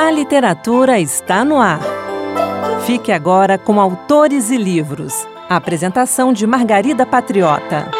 A literatura está no ar. Fique agora com Autores e Livros. A apresentação de Margarida Patriota.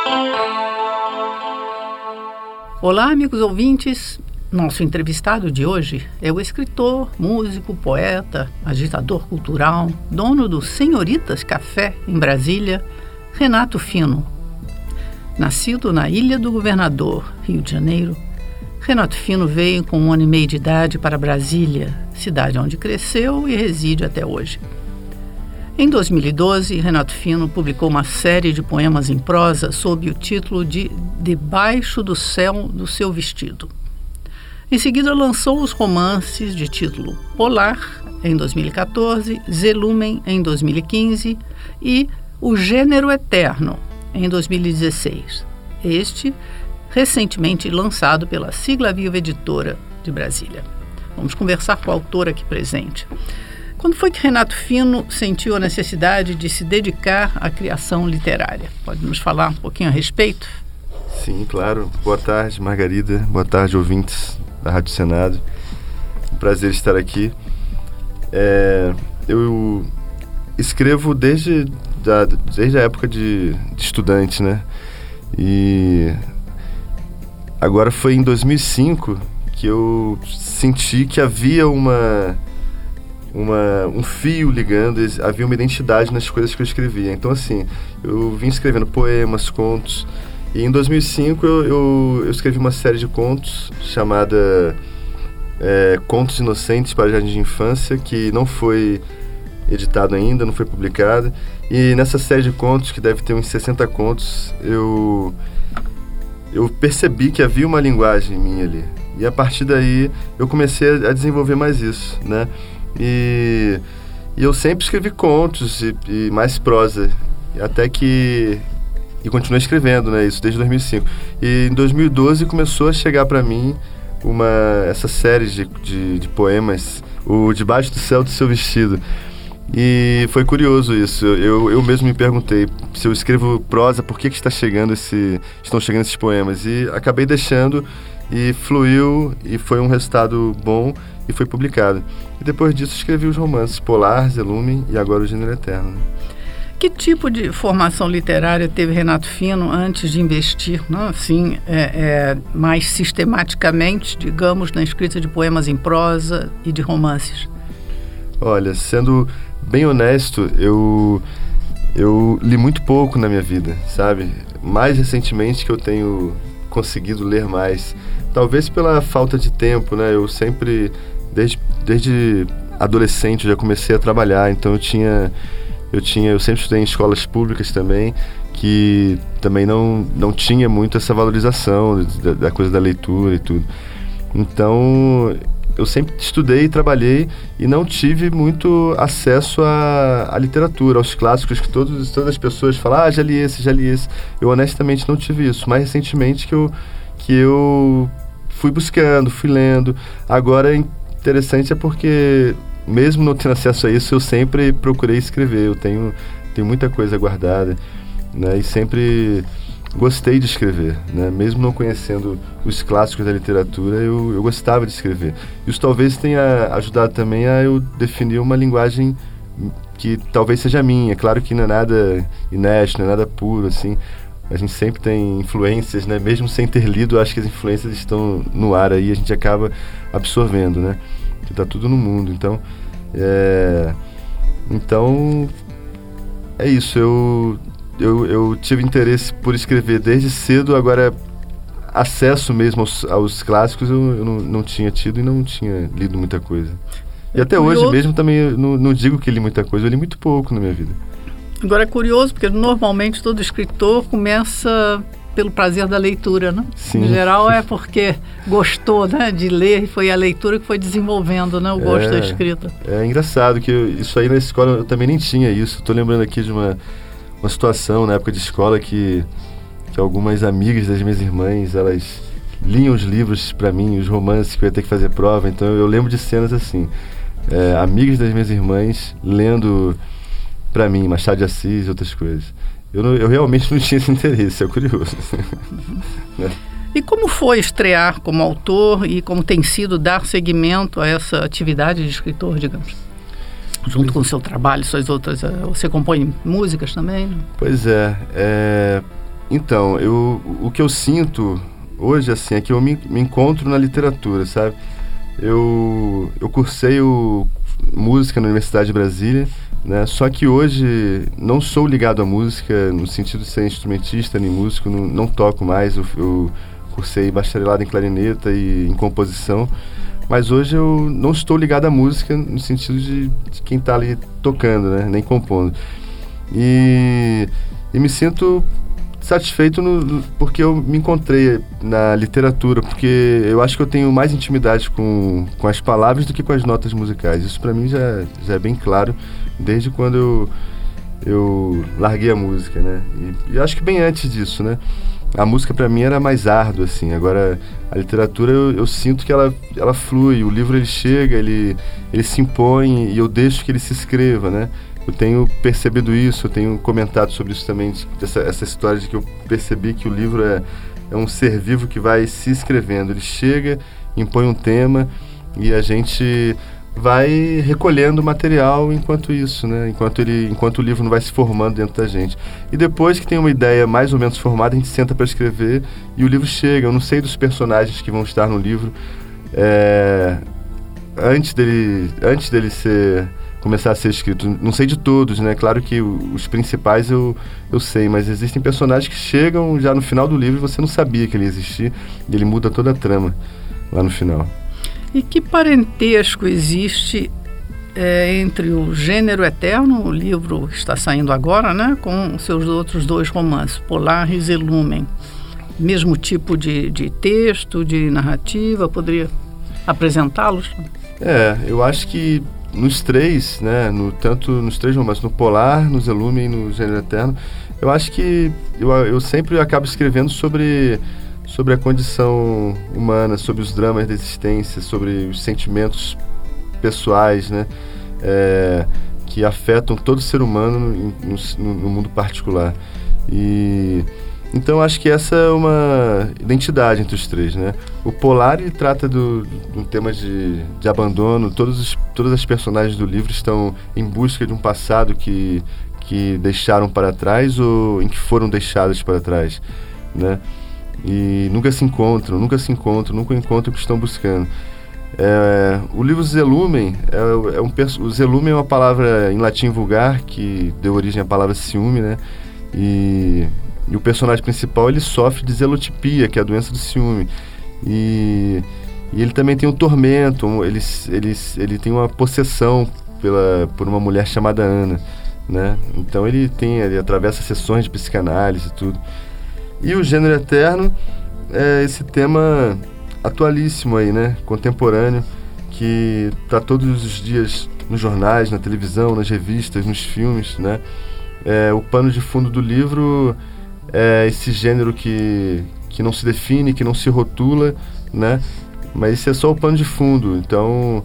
Olá, amigos ouvintes. Nosso entrevistado de hoje é o escritor, músico, poeta, agitador cultural, dono do Senhoritas Café, em Brasília, Renato Fino. Nascido na Ilha do Governador, Rio de Janeiro, Renato Fino veio com 1 ano e meio de idade para Brasília, cidade onde cresceu e reside até hoje. Em 2012, Renato Fino publicou uma série de poemas em prosa sob o título de Debaixo do Céu do Seu Vestido. Em seguida, lançou os romances de título Polar, em 2014, Zelumen, em 2015 e O Gênero Eterno, em 2016. Este, recentemente lançado pela Sigla Viva Editora de Brasília. Vamos conversar com o autor aqui presente. Quando foi que Renato Fino sentiu a necessidade de se dedicar à criação literária? Pode nos falar um pouquinho a respeito? Sim, claro. Boa tarde, Margarida. Boa tarde, ouvintes da Rádio Senado. Um prazer estar aqui. Eu escrevo desde a época de estudante, né? E agora foi em 2005 que eu senti que havia um fio ligando, havia uma identidade nas coisas que eu escrevia. Então, assim, eu vim escrevendo poemas, contos, e em 2005 eu escrevi uma série de contos chamada Contos Inocentes para Jardim de Infância, que não foi editado ainda, não foi publicado. E nessa série de contos, que deve ter uns 60 contos, eu percebi que havia uma linguagem minha ali. E a partir daí eu comecei a desenvolver mais isso, né? E eu sempre escrevi contos e mais prosa, até que... E continuei escrevendo, né? Isso desde 2005. E em 2012 começou a chegar para mim essa série de poemas, o Debaixo do Céu do Seu Vestido. E foi curioso isso. Eu mesmo me perguntei, se eu escrevo prosa, por que estão chegando esses poemas? E acabei deixando, e fluiu, e foi um resultado bom, e foi publicado. E depois disso escrevi os romances Polar, Zelumen e agora O Gênero Eterno. Que tipo de formação literária teve Renato Fino antes de investir, né, assim, mais sistematicamente, digamos, na escrita de poemas em prosa e de romances? Olha, sendo bem honesto, eu li muito pouco na minha vida, sabe? Mais recentemente que eu tenho conseguido ler mais. Talvez pela falta de tempo, né? Eu sempre, desde adolescente, já comecei a trabalhar, então eu sempre estudei em escolas públicas também, que também não tinha muito essa valorização da coisa da leitura e tudo. Então, eu sempre estudei e trabalhei e não tive muito acesso à literatura, aos clássicos que todas as pessoas falam, já li esse. Eu honestamente não tive isso. Mais recentemente que eu fui buscando, fui lendo. Agora, interessante é porque, mesmo não tendo acesso a isso, eu sempre procurei escrever. Eu tenho muita coisa guardada, né? E sempre gostei de escrever, né? Mesmo não conhecendo os clássicos da literatura, eu gostava de escrever. Isso talvez tenha ajudado também a eu definir uma linguagem que talvez seja minha. Claro que não é nada inédito, não é nada puro, assim. A gente sempre tem influências, né? Mesmo sem ter lido, acho que as influências estão no ar aí, a gente acaba absorvendo, né? Que tá tudo no mundo. Então, é isso. Eu tive interesse por escrever desde cedo. Agora, acesso mesmo aos clássicos eu não tinha tido e não tinha lido muita coisa. E até hoje mesmo também eu não digo que li muita coisa, eu li muito pouco na minha vida. Agora é curioso, porque normalmente todo escritor começa pelo prazer da leitura, né? Sim. Em geral é porque gostou, né, de ler, e foi a leitura que foi desenvolvendo, né, o gosto da escrita. É engraçado que isso aí na escola eu também nem tinha isso. Estou lembrando aqui de uma situação na época de escola que algumas amigas das minhas irmãs, elas liam os livros para mim, os romances que eu ia ter que fazer prova. Então eu lembro de cenas assim, amigas das minhas irmãs lendo para mim Machado de Assis e outras coisas. Eu realmente não tinha esse interesse, é curioso. E como foi estrear como autor e como tem sido dar seguimento a essa atividade de escritor, digamos? Junto com o seu trabalho, suas outras... Você compõe músicas também? Pois é. Então, o que eu sinto hoje, assim, é que eu me encontro na literatura, sabe? Eu cursei música na Universidade de Brasília, né? Só que hoje não sou ligado à música no sentido de ser instrumentista nem músico, não toco mais. Eu cursei bacharelado em clarineta e em composição, mas hoje eu não estou ligado à música no sentido de quem está ali tocando, né? Nem compondo. E me sinto satisfeito porque eu me encontrei na literatura, porque eu acho que eu tenho mais intimidade com as palavras do que com as notas musicais. Isso para mim já é bem claro desde quando eu larguei a música, né? E acho que bem antes disso, né? A música para mim era mais árdua, assim. Agora, a literatura eu sinto que ela flui. O livro ele chega, ele se impõe e eu deixo que ele se escreva, né? Eu tenho percebido isso, eu tenho comentado sobre isso também, essa história de que eu percebi que o livro é um ser vivo que vai se escrevendo. Ele chega, impõe um tema e a gente vai recolhendo material enquanto isso, né? Enquanto o livro não vai se formando dentro da gente. E depois que tem uma ideia mais ou menos formada, a gente senta para escrever e o livro chega. Eu não sei dos personagens que vão estar no livro antes dele começar a ser escrito. Não sei de todos, né? Claro que os principais eu sei, mas existem personagens que chegam já no final do livro e você não sabia que ele existia e ele muda toda a trama lá no final. E que parentesco existe entre o Gênero Eterno, o livro que está saindo agora, né, com seus outros dois romances, Polaris e Lumen? Mesmo tipo de texto, de narrativa, poderia apresentá-los? Eu acho que nos três, né, tanto nos três romances, no Polar, no Zelume e no Gênero Eterno, eu acho que eu sempre acabo escrevendo sobre a condição humana, sobre os dramas da existência, sobre os sentimentos pessoais, né, que afetam todo ser humano no mundo particular. E então acho que essa é uma identidade entre os três, né? O Polar ele trata de um tema de abandono. Todas as personagens do livro estão em busca de um passado que deixaram para trás ou em que foram deixadas para trás, né? E nunca encontram o que estão buscando. O livro Zelumen o Zelumen é uma palavra em latim vulgar que deu origem à palavra ciúme, né? E o personagem principal ele sofre de zelotipia, que é a doença do ciúme. E ele também tem um tormento, ele tem uma possessão por uma mulher chamada Ana, né? Então ele atravessa sessões de psicanálise e tudo. E o Gênero Eterno é esse tema atualíssimo aí, né? Contemporâneo, que está todos os dias nos jornais, na televisão, nas revistas, nos filmes, né? O pano de fundo do livro é esse gênero que não se define, que não se rotula, né? Mas esse é só o pano de fundo. Então,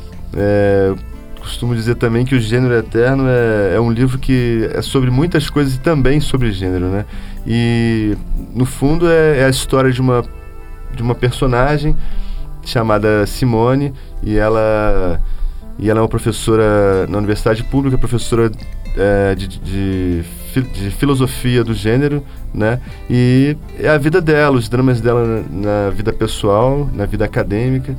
costumo dizer também que o Gênero Eterno é um livro que é sobre muitas coisas e também sobre gênero, né? E, no fundo, é a história de uma personagem chamada Simone, e ela é uma professora na universidade pública, professora de filosofia do gênero, né? E é a vida dela, os dramas dela na vida pessoal, na vida acadêmica.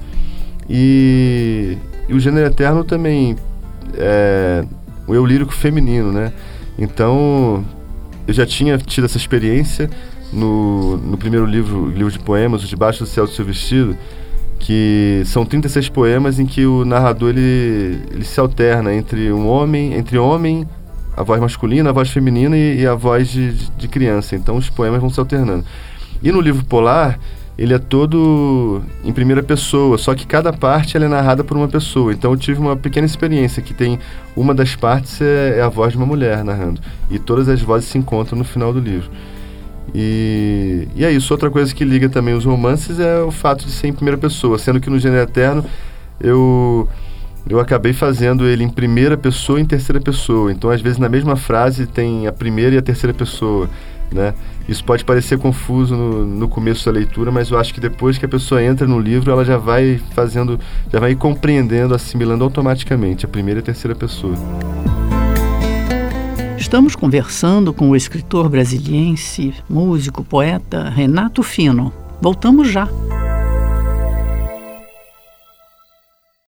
E o Gênero Eterno também é o eu lírico feminino, né? Então, eu já tinha tido essa experiência no primeiro livro de poemas, o Debaixo do Céu do Seu Vestido, que são 36 poemas em que o narrador ele se alterna entre homem, a voz masculina, a voz feminina e a voz de criança. Então os poemas vão se alternando. E no livro Polar, ele é todo em primeira pessoa, só que cada parte ela é narrada por uma pessoa. Então eu tive uma pequena experiência que tem uma das partes é a voz de uma mulher narrando. E todas as vozes se encontram no final do livro. E é isso. Outra coisa que liga também os romances é o fato de ser em primeira pessoa, sendo que no Gênero Eterno eu acabei fazendo ele em primeira pessoa e em terceira pessoa. Então, às vezes, na mesma frase tem a primeira e a terceira pessoa. né? Isso pode parecer confuso no começo da leitura, mas eu acho que depois que a pessoa entra no livro, ela já vai compreendendo, assimilando automaticamente a primeira e a terceira pessoa. Estamos conversando com o escritor brasiliense, músico, poeta Renato Fino. Voltamos já.